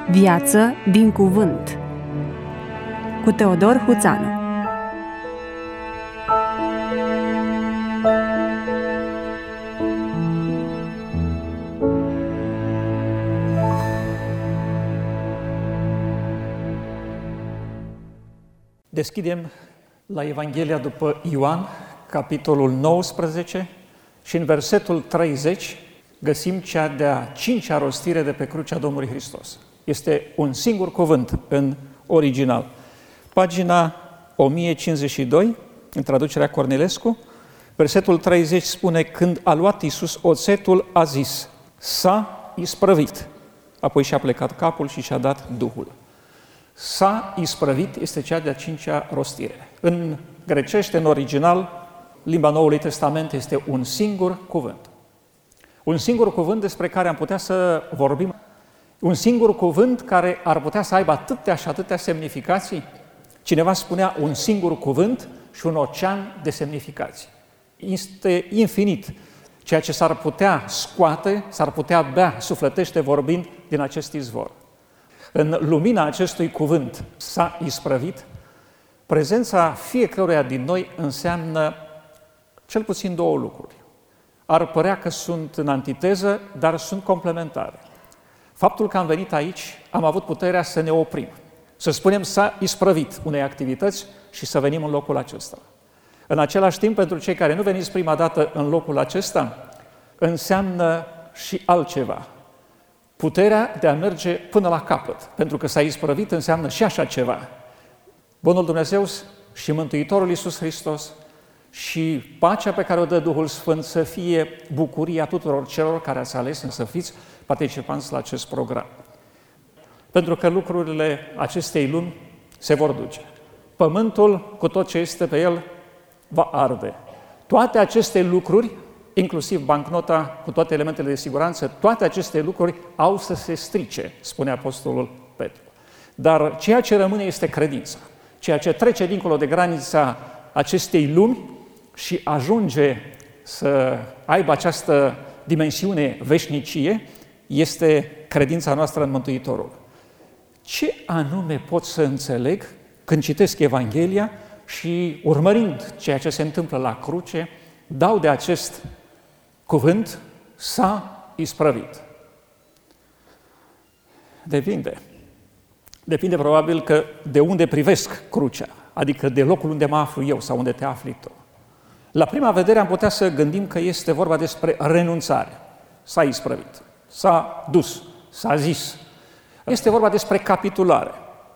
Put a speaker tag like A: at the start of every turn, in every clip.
A: Viață din cuvânt cu Teodor Huțanu.
B: Deschidem la Evanghelia după Ioan, capitolul 19, și în versetul 30 găsim cea de-a 5-a rostire de pe crucea Domnului Hristos. Este un singur cuvânt în original. Pagina 1052, în traducerea Cornilescu, versetul 30 spune: când a luat Iisus oțetul, a zis: s-a isprăvit. Apoi și-a plecat capul și și-a dat Duhul. S-a isprăvit este cea de-a 5-a rostire. În grecește, în original, limba Noului Testament, este un singur cuvânt. Un singur cuvânt despre care am putea să vorbim. Un singur cuvânt care ar putea să aibă atâtea și atâtea semnificații. Cineva spunea un singur cuvânt și un ocean de semnificații. Este infinit ceea ce s-ar putea scoate, s-ar putea bea, sufletește vorbind, din acest izvor. În lumina acestui cuvânt s-a isprăvit, prezența fiecăruia din noi înseamnă cel puțin două lucruri. Ar părea că sunt în antiteză, dar sunt complementare. Faptul că am venit aici, am avut puterea să ne oprim, să spunem s-a isprăvit unei activități și să venim în locul acesta. În același timp, pentru cei care nu veniți prima dată în locul acesta, înseamnă și altceva. Puterea de a merge până la capăt, pentru că s-a isprăvit înseamnă și așa ceva. Bunul Dumnezeu și Mântuitorul Iisus Hristos și pacea pe care o dă Duhul Sfânt să fie bucuria tuturor celor care ați ales să fiți participanți la acest program. Pentru că lucrurile acestei lumi se vor duce. Pământul cu tot ce este pe el va arde. Toate aceste lucruri, inclusiv bancnota cu toate elementele de siguranță, toate aceste lucruri au să se strice, spune Apostolul Petru. Dar ceea ce rămâne este credința. Ceea ce trece dincolo de granița acestei lumi și ajunge să aibă această dimensiune veșnicie, este credința noastră în Mântuitorul. Ce anume pot să înțeleg când citesc Evanghelia și, urmărind ceea ce se întâmplă la cruce, dau de acest cuvânt s-a isprăvit? Depinde probabil că de unde privesc crucea, adică de locul unde mă aflu eu sau unde te afli tu. La prima vedere am putea să gândim că este vorba despre renunțare. S-a isprăvit, s-a dus, s-a zis. Este vorba despre capitulare.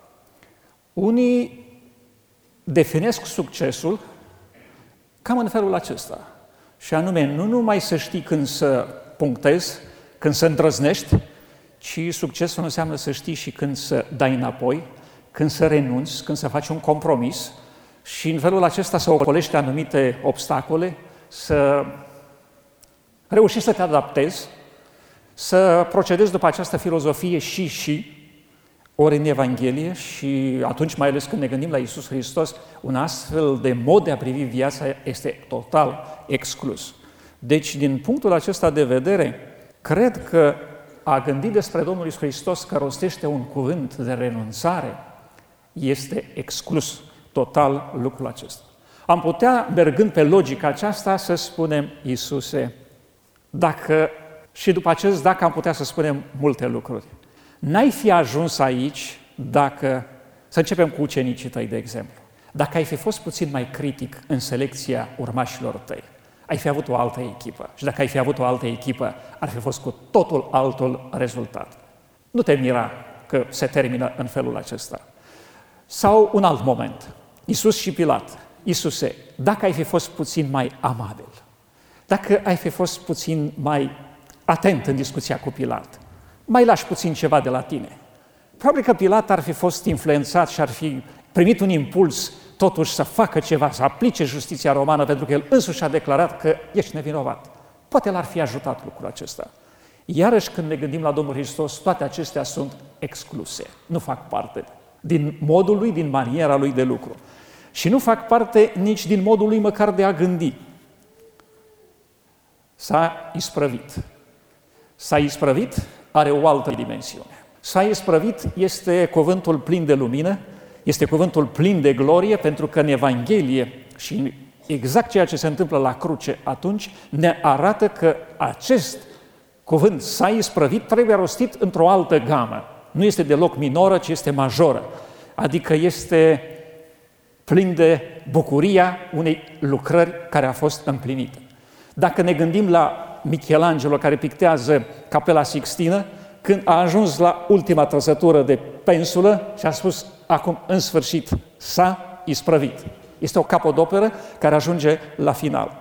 B: Unii definesc succesul cam în felul acesta. Și anume, nu numai să știi când să punctezi, când să îndrăznești, ci succesul înseamnă să știi și când să dai înapoi, când să renunți, când să faci un compromis și în felul acesta să ocolești anumite obstacole, să reușești să te adaptezi, să procedezi după această filozofie și ori în Evanghelie și atunci, mai ales când ne gândim la Iisus Hristos, un astfel de mod de a privi viața este total exclus. Deci, din punctul acesta de vedere, cred că a gândi despre Domnul Iisus Hristos că rostește un cuvânt de renunțare este exclus total lucrul acesta. Am putea, mergând pe logica aceasta, să spunem: Iisuse, dacă, și după acest dacă am putea să spunem multe lucruri. N-ai fi ajuns aici dacă, să începem cu ucenicii tăi, de exemplu, dacă ai fi fost puțin mai critic în selecția urmașilor tăi, ai fi avut o altă echipă. Și dacă ai fi avut o altă echipă, ar fi fost cu totul altul rezultat. Nu te mira că se termină în felul acesta. Sau un alt moment. Iisus și Pilat. Iisuse, dacă ai fi fost puțin mai amabil, dacă ai fi fost puțin mai atent în discuția cu Pilat, mai lași puțin ceva de la tine. Probabil că Pilat ar fi fost influențat și ar fi primit un impuls totuși să facă ceva, să aplice justiția romană, pentru că el însuși a declarat că ești nevinovat. Poate l-ar fi ajutat lucrul acesta. Iarăși, când ne gândim la Domnul Hristos, toate acestea sunt excluse. Nu fac parte din modul lui, din maniera lui de lucru. Și nu fac parte nici din modul lui măcar de a gândi. S-a isprăvit. S-a isprăvit are o altă dimensiune. S-a isprăvit este cuvântul plin de lumină, este cuvântul plin de glorie, pentru că în Evanghelie și exact ceea ce se întâmplă la cruce atunci ne arată că acest cuvânt s-a isprăvit trebuie rostit într-o altă gamă. Nu este deloc minoră, ci este majoră. Adică este plin de bucuria unei lucrări care a fost împlinită. Dacă ne gândim la Michelangelo care pictează Capela Sixtină, când a ajuns la ultima trăsătură de pensulă și a spus, acum în sfârșit s-a isprăvit. Este o capodoperă care ajunge la final.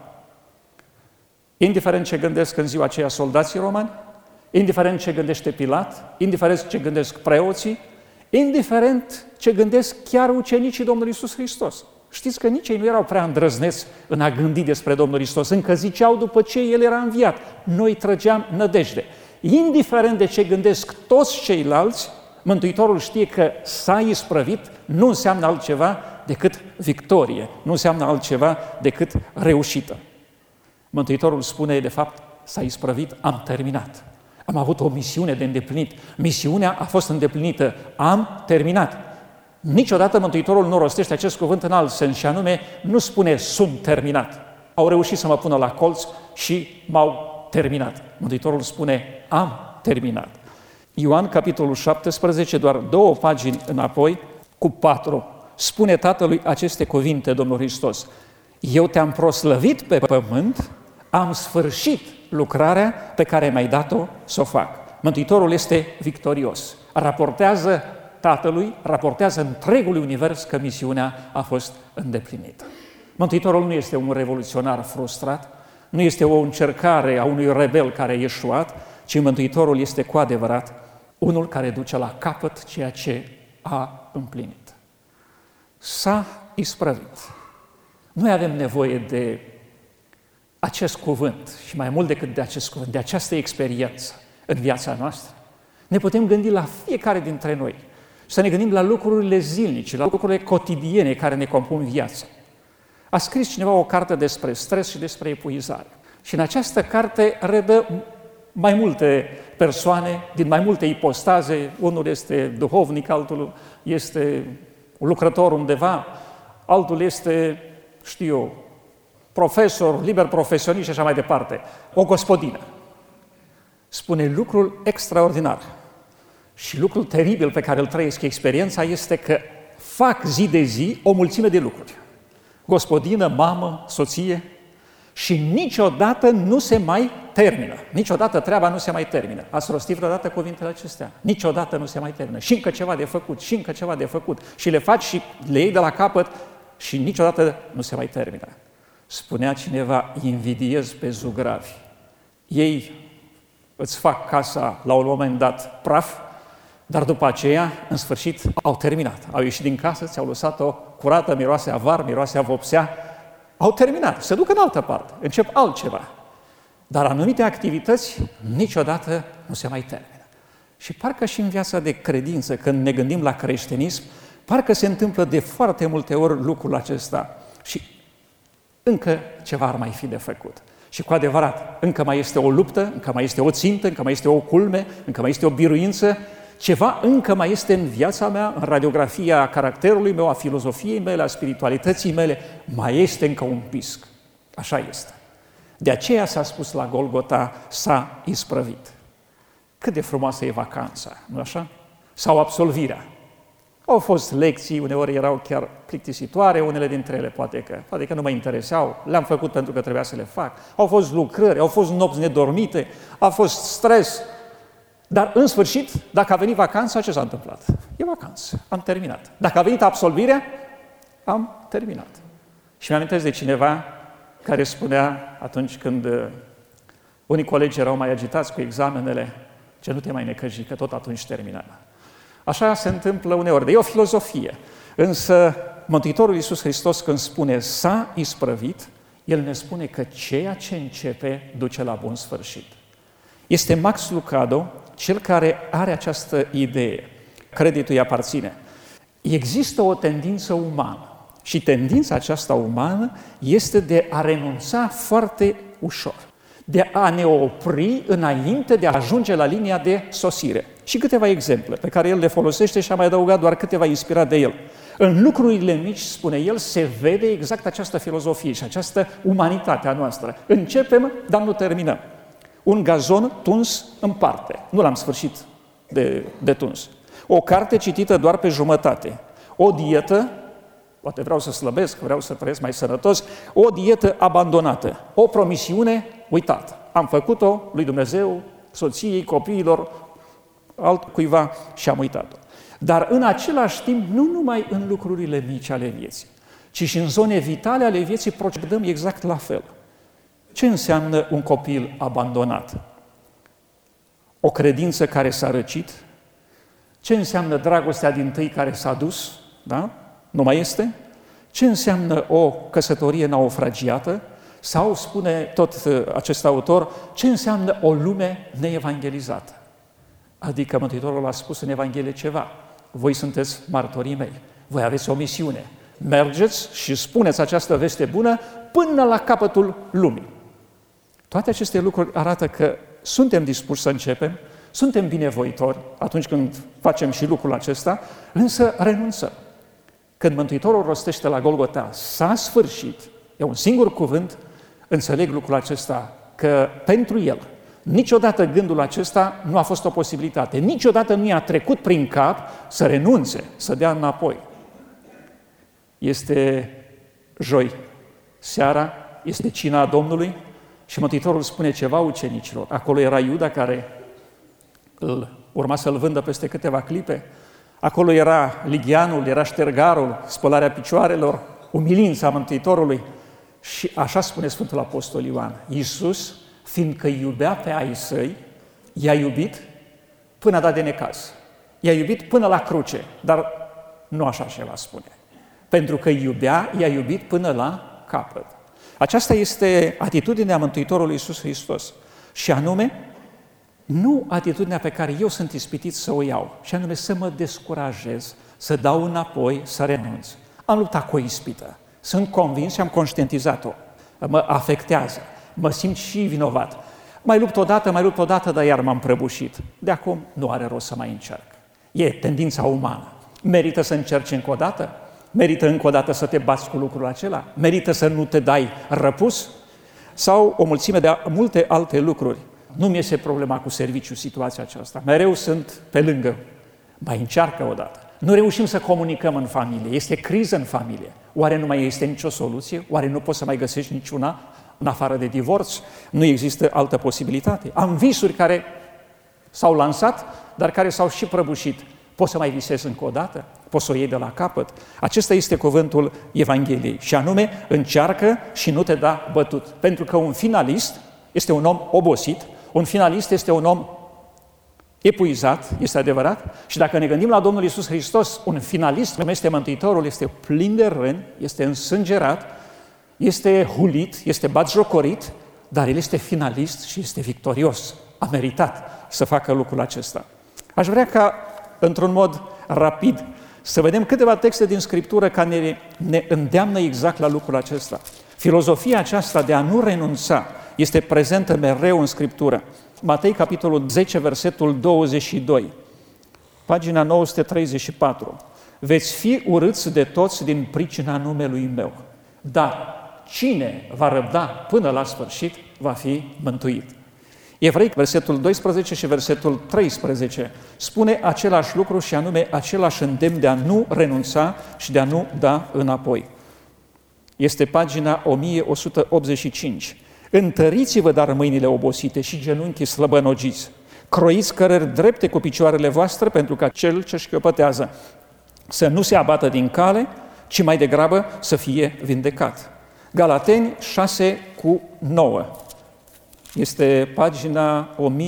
B: Indiferent ce gândesc în ziua aceea soldații romani, indiferent ce gândește Pilat, indiferent ce gândesc preoții, indiferent ce gândesc chiar ucenicii Domnului Iisus Hristos. Știți că nici ei nu erau prea îndrăzneți în a gândi despre Domnul Hristos, încă ziceau după ce El era înviat. Noi trăgeam nădejde. Indiferent de ce gândesc toți ceilalți, Mântuitorul știe că s-a isprăvit, nu înseamnă altceva decât victorie, nu înseamnă altceva decât reușită. Mântuitorul spune, de fapt, s-a isprăvit, am terminat. Am avut o misiune de îndeplinit. Misiunea a fost îndeplinită. Am terminat. Niciodată Mântuitorul nu rostește acest cuvânt în alt sens, și anume nu spune sunt terminat. Au reușit să mă pună la colț și m-au terminat. Mântuitorul spune am terminat. Ioan, capitolul 17, doar 2 pagini înapoi, cu 4, spune Tatălui aceste cuvinte, Domnul Hristos. Eu te-am proslăvit pe pământ, am sfârșit lucrarea pe care mi-ai dat-o să o fac. Mântuitorul este victorios. Raportează Tatălui, raportează întregului univers că misiunea a fost îndeplinită. Mântuitorul nu este un revoluționar frustrat, nu este o încercare a unui rebel care a ieșuat, ci Mântuitorul este cu adevărat unul care duce la capăt ceea ce a împlinit. S-a isprăvit. Noi avem nevoie de acest cuvânt și mai mult decât de acest cuvânt, de această experiență în viața noastră. Ne putem gândi la fiecare dintre noi, să ne gândim la lucrurile zilnice, la lucrurile cotidiene care ne compun viața. A scris cineva o carte despre stres și despre epuizare. Și în această carte redă mai multe persoane, din mai multe ipostaze. Unul este duhovnic, altul este un lucrător undeva, altul este, profesor, liber profesionist și așa mai departe. O gospodină. Spune lucrul extraordinar și lucrul teribil pe care îl trăiesc experiența este că fac zi de zi o mulțime de lucruri. Gospodină, mamă, soție, și niciodată nu se mai termină. Niciodată treaba nu se mai termină. Ați rostit vreodată cuvintele acestea? Niciodată nu se mai termină. Și încă ceva de făcut, și încă ceva de făcut. Și le faci și le iei de la capăt și niciodată nu se mai termină. Spunea cineva, invidiez pe zugravi. Ei îți fac casa la un moment dat praf, dar după aceea, în sfârșit, au terminat. Au ieșit din casă, ți-au lăsat-o curată, miroase a var, miroase a vopsea. Au terminat, se duc în altă parte, încep altceva. Dar anumite activități niciodată nu se mai termină. Și parcă și în viața de credință, când ne gândim la creștinism, parcă se întâmplă de foarte multe ori lucrul acesta. Și încă ceva ar mai fi de făcut. Și cu adevărat, încă mai este o luptă, încă mai este o țintă, încă mai este o culme, încă mai este o biruință, ceva încă mai este în viața mea, în radiografia caracterului meu, a filozofiei mele, a spiritualității mele, mai este încă un pisc. Așa este. De aceea s-a spus la Golgota, s-a isprăvit. Cât de frumoasă e vacanța, nu așa? Sau absolvirea. Au fost lecții, uneori erau chiar plictisitoare, unele dintre ele poate că nu mă interesau, le-am făcut pentru că trebuia să le fac. Au fost lucrări, au fost nopți nedormite, a fost stres. Dar în sfârșit, dacă a venit vacanța, ce s-a întâmplat? E vacanță, am terminat. Dacă a venit absolvirea, am terminat. Și mi-amintesc de cineva care spunea atunci când unii colegi erau mai agitați cu examenele, ce nu te mai necăji, că tot atunci terminăm. Așa se întâmplă uneori, e o filozofie. Însă Mântuitorul Iisus Hristos când spune s-a isprăvit, El ne spune că ceea ce începe duce la bun sfârșit. Este Max Lucado cel care are această idee. Creditul îi aparține. Există o tendință umană și tendința aceasta umană este de a renunța foarte ușor, de a ne opri înainte de a ajunge la linia de sosire. Și câteva exemple pe care el le folosește și a mai adăugat doar câteva inspirat de el. În lucrurile mici, spune el, se vede exact această filozofie și această umanitate a noastră. Începem, dar nu terminăm. Un gazon tuns în parte. Nu l-am sfârșit de tuns. O carte citită doar pe jumătate. O dietă, poate vreau să slăbesc, vreau să trăiesc mai sănătos, o dietă abandonată. O promisiune uitată. Am făcut-o lui Dumnezeu, soției, copiilor, altcuiva și am uitat-o. Dar în același timp, nu numai în lucrurile mici ale vieții, ci și în zone vitale ale vieții procedăm exact la fel. Ce înseamnă un copil abandonat? O credință care s-a răcit? Ce înseamnă dragostea dintâi care s-a dus? Da? Nu mai este? Ce înseamnă o căsătorie naufragiată? Sau, spune tot acest autor, ce înseamnă o lume neevangelizată? Adică Mântuitorul a spus în Evanghelie ceva. Voi sunteți martorii mei. Voi aveți o misiune. Mergeți și spuneți această veste bună până la capătul lumii. Toate aceste lucruri arată că suntem dispuși să începem, suntem binevoitori atunci când facem și lucrul acesta, însă renunțăm. Când Mântuitorul rostește la Golgota, s-a sfârșit, e un singur cuvânt, înțeleg lucrul acesta, că pentru el niciodată gândul acesta nu a fost o posibilitate, niciodată nu i-a trecut prin cap să renunțe, să dea înapoi. Este joi, seara, este cina Domnului și Mântuitorul spune ceva ucenicilor. Acolo era Iuda care urma să-l vândă peste câteva clipe. Acolo era ligheanul, era ștergarul, spălarea picioarelor, umilința Mântuitorului. Și așa spune Sfântul Apostol Ioan. Iisus, fiindcă iubea pe ai săi, i-a iubit până a dat de necaz. I-a iubit până la cruce, dar nu așa ceva spune. Pentru că iubea, i-a iubit până la capăt. Aceasta este atitudinea Mântuitorului Iisus Hristos. Și anume, nu atitudinea pe care eu sunt ispitit să o iau, și anume să mă descurajez, să dau înapoi, să renunț. Am luptat cu o ispită. Sunt convins și am conștientizat-o. Mă afectează. Mă simt și vinovat. Mai lupt odată, dar iar m-am prăbușit. De acum nu are rost să mai încerc. E tendința umană. Merită să încerci încă o dată? Merită încă o dată să te bați cu lucrul acela? Merită să nu te dai răpus? Sau o mulțime de multe alte lucruri. Nu-mi iese problema cu serviciu, situația aceasta. Mereu sunt pe lângă. Mai încearcă o dată. Nu reușim să comunicăm în familie. Este criză în familie. Oare nu mai este nicio soluție? Oare nu poți să mai găsești niciuna? În afară de divorț, nu există altă posibilitate. Am visuri care s-au lansat, dar care s-au și prăbușit. Poți să mai visezi încă o dată? Poți să o iei de la capăt? Acesta este cuvântul Evangheliei. Și anume, încearcă și nu te da bătut. Pentru că un finalist este un om obosit, un finalist este un om epuizat, este adevărat, și dacă ne gândim la Domnul Iisus Hristos, un finalist, cum este Mântuitorul, este plin de răni, este însângerat, este hulit, este batjocorit, dar el este finalist și este victorios. A meritat să facă lucrul acesta. Aș vrea ca, într-un mod rapid, să vedem câteva texte din Scriptură care ne îndeamnă exact la lucrul acesta. Filozofia aceasta de a nu renunța este prezentă mereu în Scriptură. Matei, capitolul 10, versetul 22, pagina 934. Veți fi urâți de toți din pricina numelui meu, dar cine va răbda până la sfârșit va fi mântuit. Evrei, versetul 12 și versetul 13, spune același lucru și anume același îndemn de a nu renunța și de a nu da înapoi. Este pagina 1185. Întăriți-vă dar mâinile obosite și genunchii slăbănogiți. Croiți cărări drepte cu picioarele voastre pentru ca cel ce șchiopătează să nu se abată din cale, ci mai degrabă să fie vindecat. Galateni 6:9. Este pagina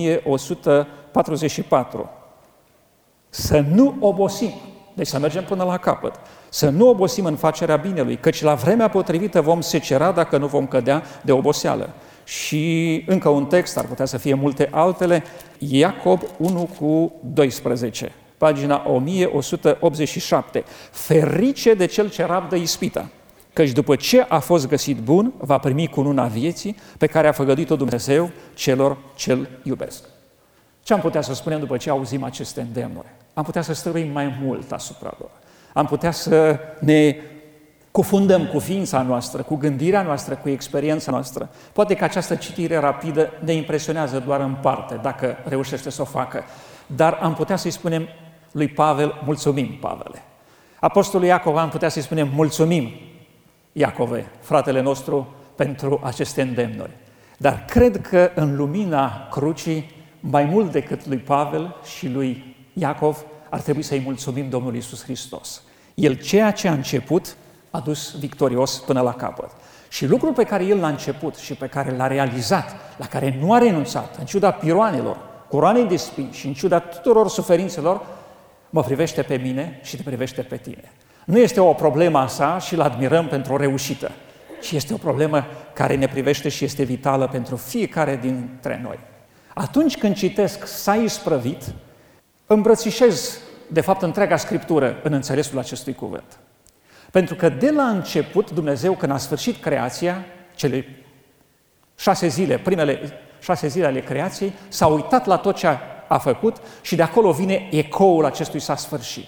B: 1144. Să nu obosim, deci să mergem până la capăt, să nu obosim în facerea binelui, căci la vremea potrivită vom secera dacă nu vom cădea de oboseală. Și încă un text, ar putea să fie multe altele, Iacob 1:12, pagina 1187. Ferice de cel ce rabdă ispita, căci după ce a fost găsit bun, va primi cununa vieții pe care a făgăduit-o Dumnezeu celor ce-L iubesc. Ce am putea să spunem după ce auzim aceste îndemnuri? Am putea să stăruim mai mult asupra lor. Am putea să ne cufundăm cu ființa noastră, cu gândirea noastră, cu experiența noastră. Poate că această citire rapidă ne impresionează doar în parte, dacă reușește să o facă. Dar am putea să-i spunem lui Pavel, mulțumim, Pavele. Apostolul Iacov am putea să-i spunem, mulțumim, Iacove, fratele nostru, pentru aceste îndemnuri. Dar cred că în lumina crucii, mai mult decât lui Pavel și lui Iacov, ar trebui să-i mulțumim Domnului Iisus Hristos. El ceea ce a început a dus victorios până la capăt. Și lucrul pe care El l-a început și pe care l-a realizat, la care nu a renunțat, în ciuda piroanelor, coroanei de spini și în ciuda tuturor suferințelor, mă privește pe mine și te privește pe tine. Nu este o problemă a sa și îl admirăm pentru o reușită, ci este o problemă care ne privește și este vitală pentru fiecare dintre noi. Atunci când citesc s-a isprăvit, îmbrățișez, de fapt, întreaga Scriptură în înțelesul acestui cuvânt. Pentru că de la început, Dumnezeu, când a sfârșit creația, cele 6 zile, primele 6 zile ale creației, s-a uitat la tot ce a făcut și de acolo vine ecoul acestui s-a sfârșit.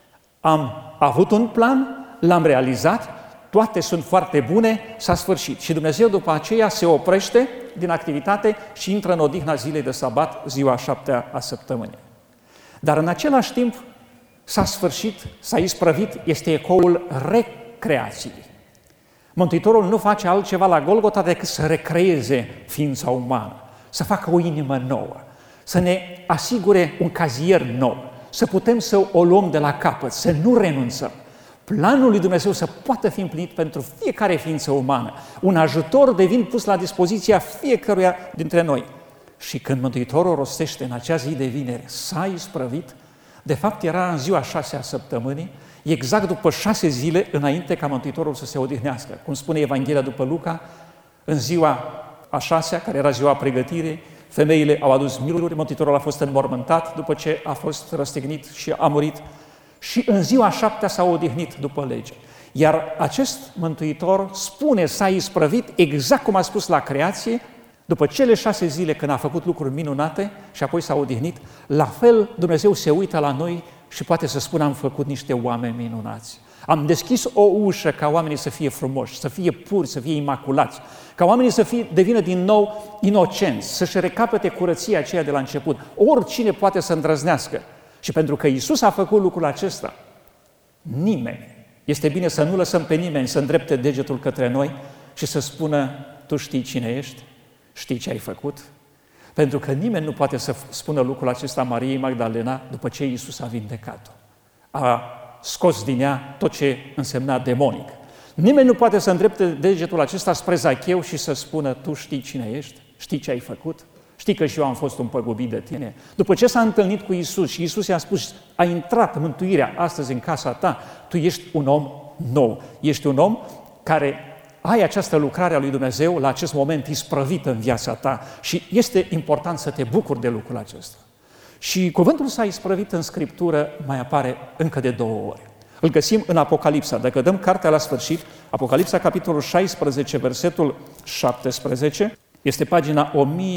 B: Am avut un plan, l-am realizat, toate sunt foarte bune, s-a sfârșit. Și Dumnezeu după aceea se oprește din activitate și intră în odihna zilei de sabat, ziua 7-a a săptămânii. Dar în același timp s-a sfârșit, s-a isprăvit, este ecoul recreației. Mântuitorul nu face altceva la Golgota decât să recreeze ființa umană, să facă o inimă nouă, să ne asigure un cazier nou, să putem să o luăm de la capăt, să nu renunțăm. Planul lui Dumnezeu să poată fi împlinit pentru fiecare ființă umană. Un ajutor devine pus la dispoziția fiecăruia dintre noi. Și când Mântuitorul rostește în acea zi de vineri, s-a isprăvit, de fapt era în ziua 6-a săptămânii, exact după 6 zile înainte ca Mântuitorul să se odihnească. Cum spune Evanghelia după Luca, în ziua a 6-a, care era ziua pregătirii, femeile au adus mieluri, Mântuitorul a fost înmormântat după ce a fost răstignit și a murit și în ziua 7-a s-a odihnit după lege. Iar acest Mântuitor spune s-a isprăvit exact cum a spus la creație, după cele 6 zile când a făcut lucruri minunate și apoi s-a odihnit, la fel Dumnezeu se uită la noi și poate să spună am făcut niște oameni minunați. Am deschis o ușă ca oamenii să fie frumoși, să fie puri, să fie imaculați, ca oamenii să devină din nou inocenți, să-și recapete curăția aceea de la început. Oricine poate să îndrăznească. Și pentru că Iisus a făcut lucrul acesta, nimeni, este bine să nu lăsăm pe nimeni să îndrepte degetul către noi și să spună, tu știi cine ești, știi ce ai făcut? Pentru că nimeni nu poate să spună lucrul acesta Mariei Magdalena după ce Iisus a vindecat-o. A scos din ea tot ce însemna demonic. Nimeni nu poate să îndrepte degetul acesta spre Zacheu și să spună, tu știi cine ești, știi ce ai făcut? Știi că și eu am fost un păgubit de tine? După ce s-a întâlnit cu Iisus și Iisus i-a spus, a intrat mântuirea astăzi în casa ta, tu ești un om nou. Ești un om care ai această lucrare a lui Dumnezeu la acest moment isprăvită în viața ta și este important să te bucuri de lucrul acesta. Și cuvântul s-a isprăvit în Scriptură mai apare încă de 2 ori. Îl găsim în Apocalipsa. Dacă dăm cartea la sfârșit, Apocalipsa, capitolul 16, versetul 17, este pagina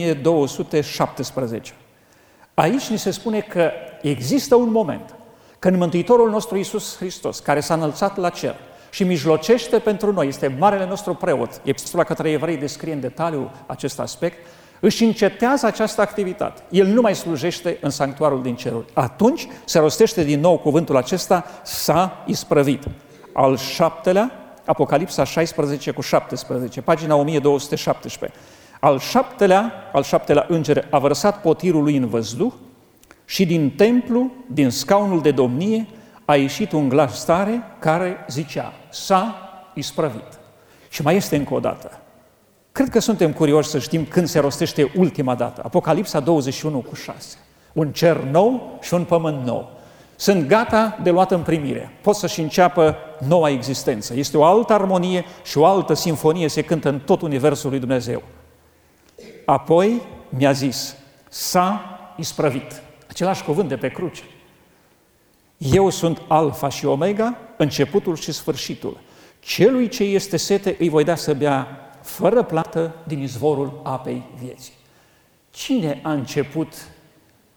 B: 1217. Aici ni se spune că există un moment când Mântuitorul nostru Iisus Hristos, care s-a înălțat la cer și mijlocește pentru noi, este marele nostru preot, Epistola către Evrei descrie în detaliu acest aspect, își încetează această activitate. El nu mai slujește în sanctuarul din ceruri. Atunci se rostește din nou cuvântul acesta, s-a isprăvit. Al 7-lea, Apocalipsa 16 cu 17, pagina 1217. Al șaptelea înger a vărsat potirul lui în văzduh și din templu, din scaunul de domnie, a ieșit un glas tare care zicea, s-a isprăvit. Și mai este încă o dată. Cred că suntem curioși să știm când se rostește ultima dată. Apocalipsa 21 cu 6. Un cer nou și un pământ nou. Sunt gata de luat în primire. Pot să-și înceapă noua existență. Este o altă armonie și o altă sinfonie se cântă în tot universul lui Dumnezeu. Apoi mi-a zis, s-a isprăvit. Același cuvânt de pe cruce. Eu sunt Alfa și Omega, începutul și sfârșitul. Celui ce este sete îi voi da să bea fără plată din izvorul apei vieții. Cine a început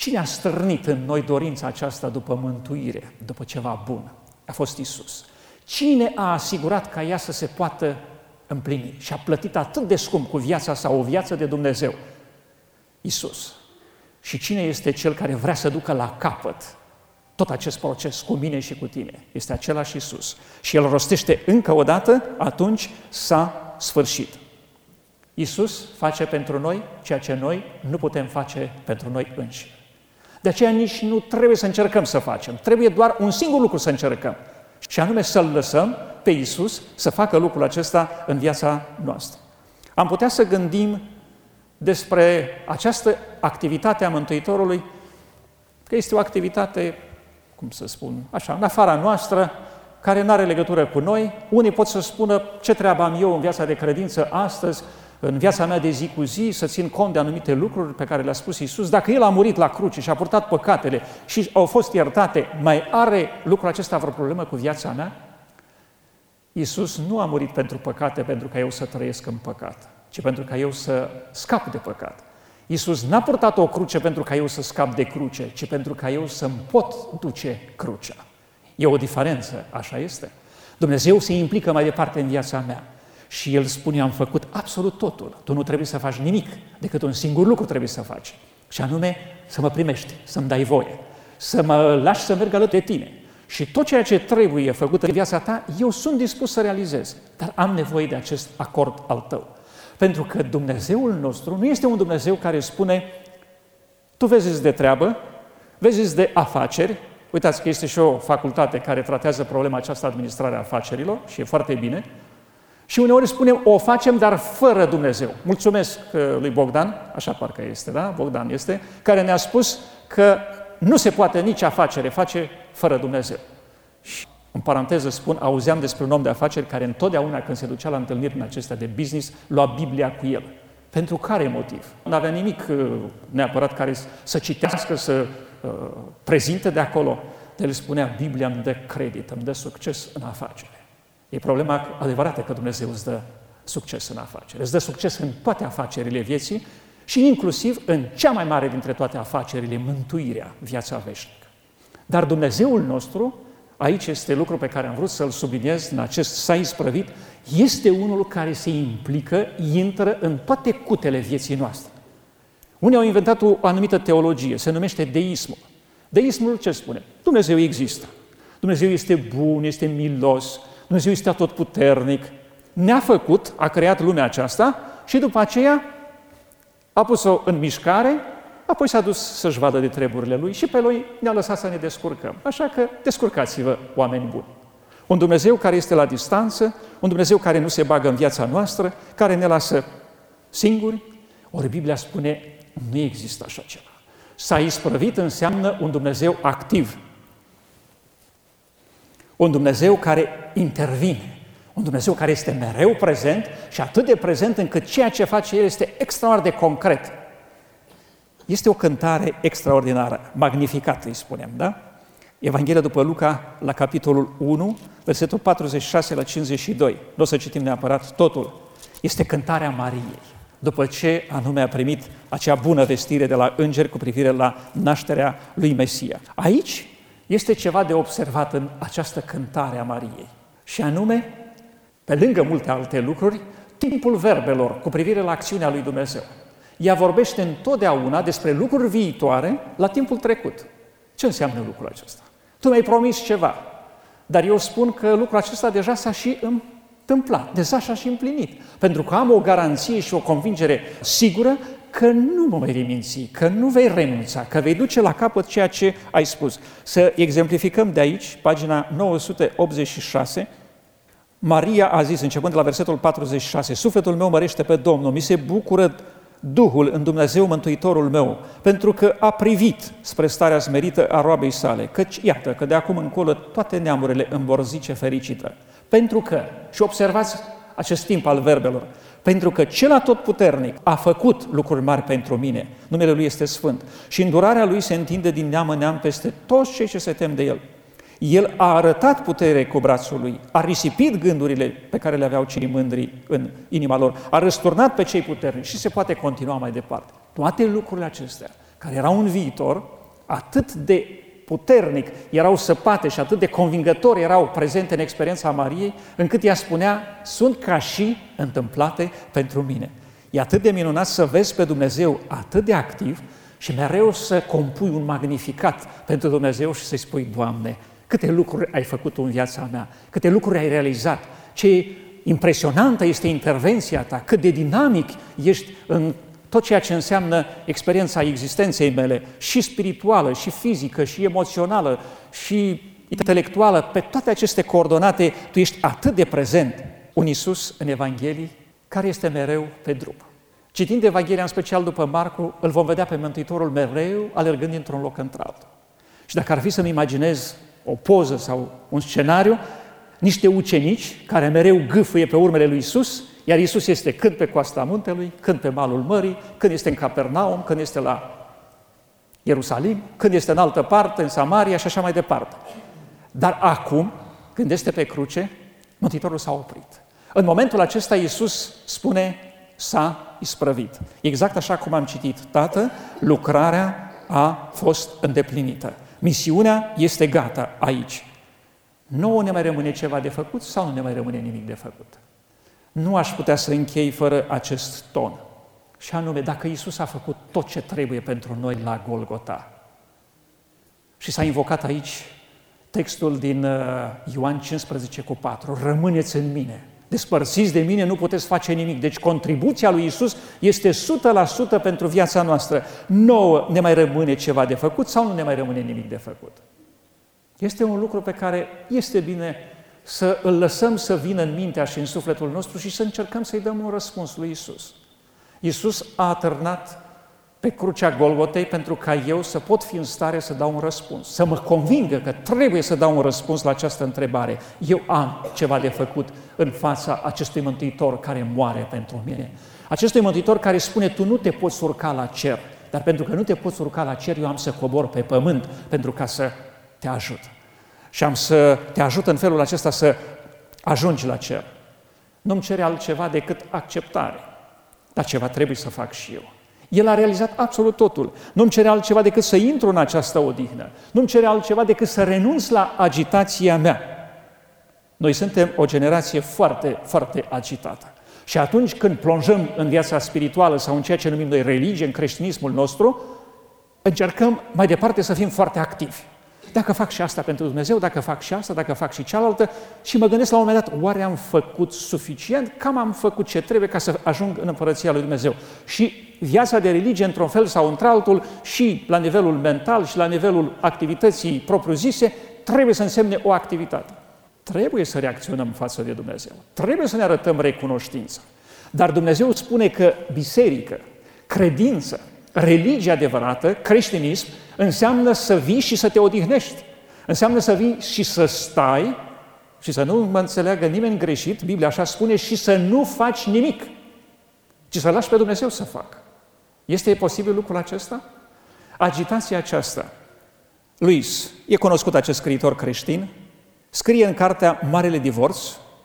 B: Cine a stârnit în noi dorința aceasta după mântuire, după ceva bun? A fost Iisus. Cine a asigurat ca ea să se poată împlini și a plătit atât de scump cu viața sa, o viață de Dumnezeu? Iisus. Și cine este cel care vrea să ducă la capăt tot acest proces cu mine și cu tine? Este același Iisus. Și El rostește încă o dată, atunci s-a sfârșit. Iisus face pentru noi ceea ce noi nu putem face pentru noi înșine. De aceea nici nu trebuie să încercăm să facem. Trebuie doar un singur lucru să încercăm. Și anume să-L lăsăm pe Iisus să facă lucrul acesta în viața noastră. Am putea să gândim despre această activitate a Mântuitorului, că este o activitate, cum să spun, așa, în afara noastră, care nu are legătură cu noi. Unii pot să spună ce treabă am eu în viața de credință astăzi, în viața mea de zi cu zi, să țin cont de anumite lucruri pe care le-a spus Iisus. Dacă El a murit la cruce și a purtat păcatele și au fost iertate, mai are lucrul acesta vreo problemă cu viața mea? Iisus nu a murit pentru păcate, pentru ca eu să trăiesc în păcat, ci pentru ca eu să scap de păcat. Iisus n-a purtat o cruce pentru ca eu să scap de cruce, ci pentru ca eu să-mi pot duce crucea. E o diferență, așa este. Dumnezeu se implică mai departe în viața mea și El spune, am făcut absolut totul. Tu nu trebuie să faci nimic, decât un singur lucru trebuie să faci. Și anume, să mă primești, să-mi dai voie, să mă lași să merg alături de tine. Și tot ceea ce trebuie făcut în viața ta, eu sunt dispus să realizez, dar am nevoie de acest acord al tău. Pentru că Dumnezeul nostru nu este un Dumnezeu care spune, tu vezi de treabă, vezi de afaceri. Uitați că este și o facultate care tratează problema aceasta, administrarea afacerilor, și e foarte bine. Și uneori spunem, o facem, dar fără Dumnezeu. Mulțumesc lui Bogdan, așa parcă este, da? Bogdan este, care ne-a spus că nu se poate nici afacere face fără Dumnezeu. Și în paranteză spun, auzeam despre un om de afaceri care întotdeauna când se ducea la întâlniri în acestea de business, lua Biblia cu el. Pentru care motiv? Nu avea nimic neapărat care să citească, să prezinte de acolo. El spunea, Biblia îmi dă credit, îmi dă succes în afacere. E problema adevărată că Dumnezeu îți dă succes în afaceri. Îți dă succes în toate afacerile vieții și inclusiv în cea mai mare dintre toate afacerile, mântuirea, viața veșnică. Dar Dumnezeul nostru, aici este lucru pe care am vrut să-l subliniez în acest s-a isprăvit, este unul care se implică, intră în toate cutele vieții noastre. Unii au inventat o anumită teologie, se numește deismul. Deismul ce spune? Dumnezeu există. Dumnezeu este bun, este milos, Dumnezeu este atotputernic. Ne-a făcut, a creat lumea aceasta și după aceea a pus-o în mișcare, apoi s-a dus să-și vadă de treburile Lui și pe Lui ne-a lăsat să ne descurcăm. Așa că descurcați-vă, oameni buni. Un Dumnezeu care este la distanță, un Dumnezeu care nu se bagă în viața noastră, care ne lasă singuri, ori Biblia spune, nu există așa ceva. S-a isprăvit înseamnă un Dumnezeu activ. Un Dumnezeu care intervine. Un Dumnezeu care este mereu prezent și atât de prezent încât ceea ce face El este extraordinar de concret. Este o cântare extraordinară, Magnificat îi spunem, da? Evanghelia după Luca, la capitolul 1, versetul 46 la 52. Nu o să citim neapărat totul. Este cântarea Mariei, după ce anume a primit acea bună vestire de la îngeri cu privire la nașterea lui Mesia. Aici este ceva de observat în această cântare a Mariei. Și anume, pe lângă multe alte lucruri, timpul verbelor cu privire la acțiunea lui Dumnezeu. Ea vorbește întotdeauna despre lucruri viitoare la timpul trecut. Ce înseamnă lucrul acesta? Tu mi-ai promis ceva, dar eu spun că lucrul acesta deja s-a și întâmplat, deja s-a și împlinit. Pentru că am o garanție și o convingere sigură că nu mă vei minți, că nu vei renunța, că vei duce la capăt ceea ce ai spus. Să exemplificăm de aici, pagina 986, Maria a zis, începând de la versetul 46, Sufletul meu mărește pe Domnul, mi se bucură Duhul în Dumnezeu Mântuitorul meu, pentru că a privit spre starea smerită a roabei sale, căci iată că de acum încolo toate neamurile îmi vor zice fericită. Pentru că, și observați acest timp al verbelor, pentru că Cel Atotputernic a făcut lucruri mari pentru mine, numele Lui este Sfânt, și îndurarea Lui se întinde din neam în neam peste toți cei ce se tem de El. El a arătat putere cu brațul Lui, a risipit gândurile pe care le aveau cei mândri în inima lor, a răsturnat pe cei puternici și se poate continua mai departe. Toate lucrurile acestea care erau în viitor, atât de puternic erau săpate și atât de convingători erau prezente în experiența Mariei, încât ea spunea, sunt ca și întâmplate pentru mine. E atât de minunat să vezi pe Dumnezeu atât de activ și mereu să compui un magnificat pentru Dumnezeu și să-i spui, Doamne, câte lucruri ai făcut în viața mea, câte lucruri ai realizat, ce impresionantă este intervenția ta, cât de dinamic ești în tot ceea ce înseamnă experiența existenței mele, și spirituală, și fizică, și emoțională, și intelectuală, pe toate aceste coordonate, tu ești atât de prezent. Un Iisus în Evanghelii care este mereu pe drum. Citind Evanghelia, în special după Marcu, îl vom vedea pe Mântuitorul mereu alergând dintr-un loc într-altul. Și dacă ar fi să-mi imaginez o poză sau un scenariu, niște ucenici care mereu gâfâie pe urmele lui Iisus, iar Iisus este când pe coasta muntelui, când pe malul mării, când este în Capernaum, când este la Ierusalim, când este în altă parte, în Samaria și așa mai departe. Dar acum, când este pe cruce, Mântuitorul s-a oprit. În momentul acesta Iisus spune, s-a isprăvit. Exact așa cum am citit, Tată, lucrarea a fost îndeplinită. Misiunea este gata aici. Nouă ne mai rămâne ceva de făcut sau nu ne mai rămâne nimic de făcut? Nu aș putea să închei fără acest ton. Și anume, dacă Iisus a făcut tot ce trebuie pentru noi la Golgota, și s-a invocat aici textul din Ioan 15:4, rămâneți în mine, despărțiți de mine, nu puteți face nimic. Deci contribuția lui Iisus este 100% pentru viața noastră. Nouă ne mai rămâne ceva de făcut sau nu ne mai rămâne nimic de făcut? Este un lucru pe care este bine să îl lăsăm să vină în mintea și în sufletul nostru și să încercăm să-i dăm un răspuns lui Iisus. Iisus a atârnat pe crucea Golgotei pentru ca eu să pot fi în stare să dau un răspuns, să mă convingă că trebuie să dau un răspuns la această întrebare. Eu am ceva de făcut în fața acestui Mântuitor care moare pentru mine. Acestui Mântuitor care spune, tu nu te poți urca la cer, dar pentru că nu te poți urca la cer, eu am să cobor pe pământ pentru ca să te ajut. Și am să te ajut în felul acesta să ajungi la cer. Nu-mi cere altceva decât acceptare, dar ceva trebuie să fac și eu. El a realizat absolut totul. Nu-mi cere altceva decât să intru în această odihnă. Nu-mi cere altceva decât să renunț la agitația mea. Noi suntem o generație foarte, foarte agitată. Și atunci când plonjăm în viața spirituală sau în ceea ce numim noi religie, în creștinismul nostru, încercăm mai departe să fim foarte activi. Dacă fac și asta pentru Dumnezeu, dacă fac și asta, dacă fac și cealaltă, și mă gândesc la un moment dat, oare am făcut suficient? Cam am făcut ce trebuie ca să ajung în Împărăția lui Dumnezeu. Și viața de religie, într-un fel sau într-altul, și la nivelul mental și la nivelul activității propriu-zise, trebuie să însemne o activitate. Trebuie să reacționăm față de Dumnezeu. Trebuie să ne arătăm recunoștință. Dar Dumnezeu spune că biserică, credință, religie adevărată, creștinism, înseamnă să vii și să te odihnești. Înseamnă să vii și să stai, și să nu mă înțeleagă nimeni greșit, Biblia așa spune, și să nu faci nimic, ci să lași pe Dumnezeu să facă. Este posibil lucrul acesta? Agitația aceasta. Luis, e cunoscut acest scriitor creștin, scrie în cartea Marele Divorț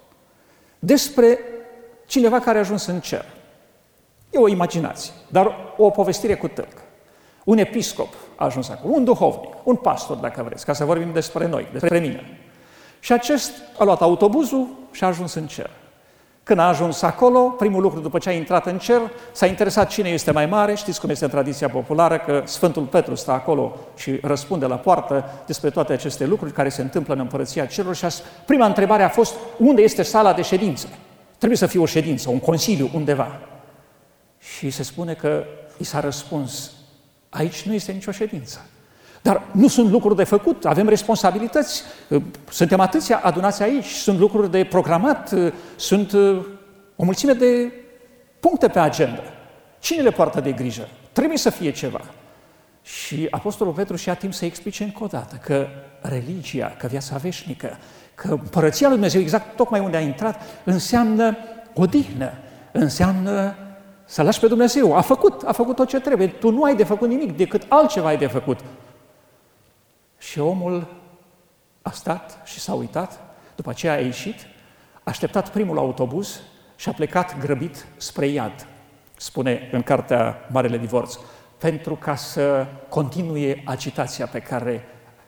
B: despre cineva care a ajuns în cer. E o imaginație, dar o povestire cu tâlc. Un episcop a ajuns acolo, un duhovnic, un pastor, dacă vreți, ca să vorbim despre noi, despre mine. Și acest a luat autobuzul și a ajuns în cer. Când a ajuns acolo, primul lucru după ce a intrat în cer, s-a interesat cine este mai mare. Știți cum este în tradiția populară, că Sfântul Petru stă acolo și răspunde la poartă despre toate aceste lucruri care se întâmplă în Împărăția Cerurilor. Și prima întrebare a fost, unde este sala de ședință? Trebuie să fie o ședință, un consiliu undeva. Și se spune că i s-a răspuns, aici nu este nicio ședință. Dar nu sunt lucruri de făcut, avem responsabilități, suntem atâția adunați aici, sunt lucruri de programat, sunt o mulțime de puncte pe agenda. Cine le poartă de grijă? Trebuie să fie ceva. Și Apostolul Petru și-a timp să explice încă o dată că religia, că viața veșnică, că Împărăția lui Dumnezeu, exact tocmai unde a intrat, înseamnă odihnă, înseamnă să lași pe Dumnezeu. A făcut tot ce trebuie. Tu nu ai de făcut nimic, decât altceva ai de făcut. Și omul a stat și s-a uitat, după aceea a ieșit, a așteptat primul autobuz și a plecat grăbit spre iad. Spune în cartea Marele Divorț, pentru ca să continue agitația pe care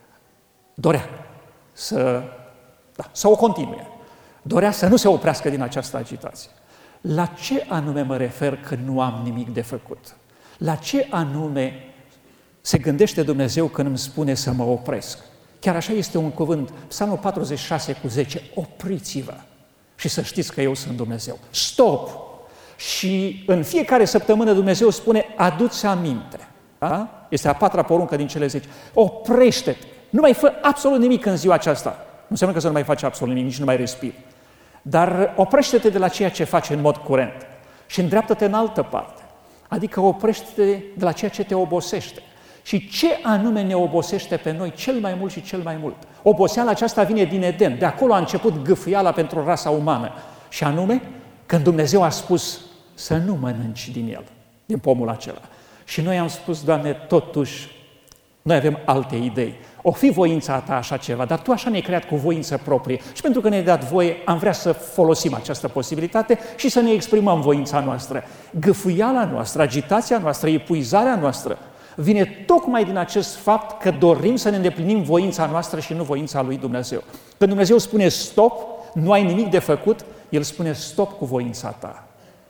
B: dorea să o continue. Dorea să nu se oprească din această agitație. La ce anume mă refer că nu am nimic de făcut? La ce anume se gândește Dumnezeu când îmi spune să mă opresc? Chiar așa este un cuvânt, Psalmul 46:10, opriți-vă și să știți că eu sunt Dumnezeu. Stop! Și în fiecare săptămână Dumnezeu spune, adu-ți aminte. Da? Este a 4-a poruncă din cele 10. Oprește-te! Nu mai fă absolut nimic în ziua aceasta. Nu înseamnă că să nu mai faci absolut nimic, nici nu mai respiri. Dar oprește-te de la ceea ce faci în mod curent și îndreaptă-te în altă parte. Adică oprește-te de la ceea ce te obosește. Și ce anume ne obosește pe noi cel mai mult și cel mai mult? Oboseala aceasta vine din Eden. De acolo a început gâfâiala pentru rasa umană. Și anume, când Dumnezeu a spus să nu mănânci din el, din pomul acela. Și noi am spus, Doamne, totuși, noi avem alte idei. O fi voința ta așa ceva, dar tu așa ne-ai creat cu voință proprie. Și pentru că ne-ai dat voie, am vrea să folosim această posibilitate și să ne exprimăm voința noastră. Gâfâiala noastră, agitația noastră, epuizarea noastră vine tocmai din acest fapt că dorim să ne îndeplinim voința noastră și nu voința lui Dumnezeu. Când Dumnezeu spune stop, nu ai nimic de făcut, El spune stop cu voința ta.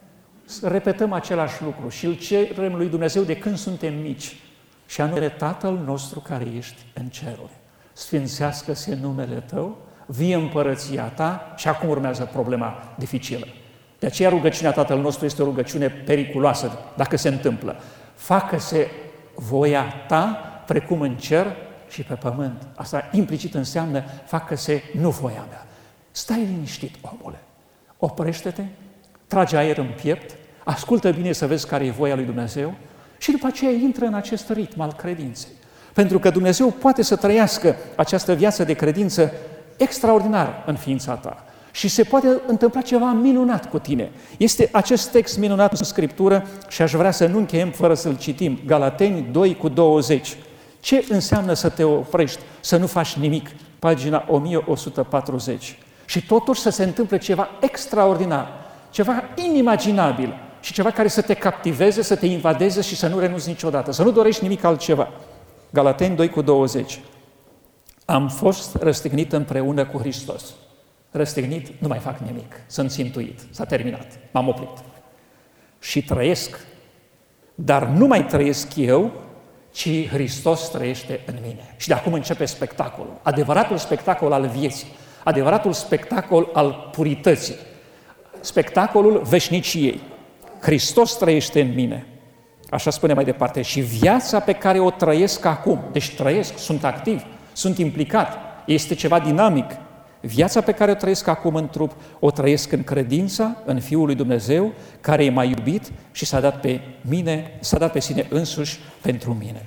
B: Repetăm același lucru și îl cerem lui Dumnezeu de când suntem mici. Și anume, Tatăl nostru care ești în ceruri, sfințească-se numele Tău, vie împărăția Ta și acum urmează problema dificilă. De aceea rugăciunea Tatăl nostru este o rugăciune periculoasă dacă se întâmplă. Facă-se voia Ta precum în cer și pe pământ. Asta implicit înseamnă facă-se nu voia mea. Stai liniștit, omule, oprește-te, trage aer în piept, ascultă bine să vezi care e voia lui Dumnezeu și după aceea intră în acest ritm al credinței. Pentru că Dumnezeu poate să trăiască această viață de credință extraordinar în ființa ta. Și se poate întâmpla ceva minunat cu tine. Este acest text minunat în Scriptură și aș vrea să nu încheiem fără să-l citim. Galateni 2:20. Ce înseamnă să te oprești, să nu faci nimic? Pagina 1140. Și totuși să se întâmple ceva extraordinar, ceva inimaginabil și ceva care să te captiveze, să te invadeze și să nu renunți niciodată, să nu dorești nimic altceva. Galateni 2:20. Am fost răstignit împreună cu Hristos. Răstignit, nu mai fac nimic, sunt țintuit, s-a terminat, m-am oprit. Și trăiesc, dar nu mai trăiesc eu, ci Hristos trăiește în mine. Și de acum începe spectacolul, adevăratul spectacol al vieții, adevăratul spectacol al purității, spectacolul veșniciei. Hristos trăiește în mine, așa spune mai departe, și viața pe care o trăiesc acum, deci trăiesc, sunt activ, sunt implicat, este ceva dinamic. Viața pe care o trăiesc acum în trup, o trăiesc în credința, în Fiul lui Dumnezeu, care m-a iubit și s-a dat pe mine, s-a dat pe sine însuși pentru mine.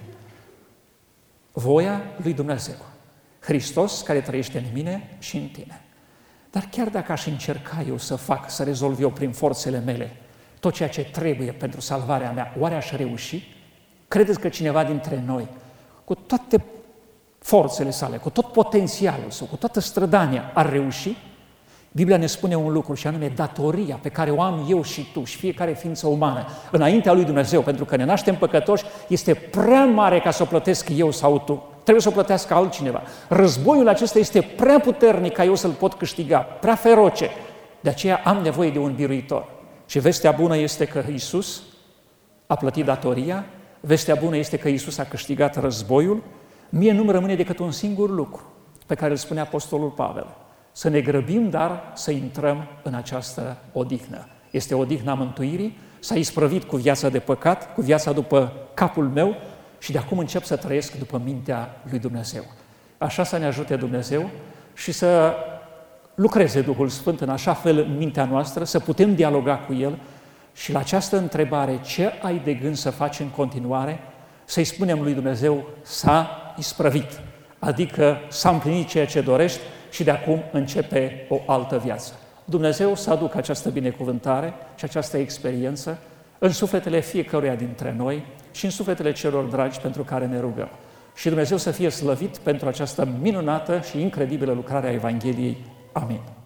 B: Voia lui Dumnezeu, Hristos care trăiește în mine și în tine. Dar chiar dacă aș încerca eu să fac, să rezolv eu prin forțele mele tot ceea ce trebuie pentru salvarea mea, oare aș reuși? Credeți că cineva dintre noi, cu toate forțele sale, cu tot potențialul său, cu toată strădania, ar reuși? Biblia ne spune un lucru și anume datoria pe care o am eu și tu și fiecare ființă umană înaintea lui Dumnezeu, pentru că ne naștem păcătoși, este prea mare ca să o plătesc eu sau tu. Trebuie să o plătească altcineva. Războiul acesta este prea puternic ca eu să-l pot câștiga, prea feroce. De aceea am nevoie de un biruitor. Și vestea bună este că Iisus a plătit datoria, vestea bună este că Iisus a câștigat războiul. Mie nu-mi rămâne decât un singur lucru pe care îl spune Apostolul Pavel. Să ne grăbim, dar să intrăm în această odihnă. Este odihna mântuirii, s-a isprăvit cu viața de păcat, cu viața după capul meu și de acum încep să trăiesc după mintea lui Dumnezeu. Așa să ne ajute Dumnezeu și să lucreze Duhul Sfânt în așa fel în mintea noastră, să putem dialoga cu El și la această întrebare, ce ai de gând să faci în continuare, să-i spunem lui Dumnezeu, s-a isprăvit, adică s-a împlinit ceea ce dorești și de acum începe o altă viață. Dumnezeu să aducă această binecuvântare și această experiență în sufletele fiecăruia dintre noi și în sufletele celor dragi pentru care ne rugăm. Și Dumnezeu să fie slăvit pentru această minunată și incredibilă lucrare a Evangheliei. Amin.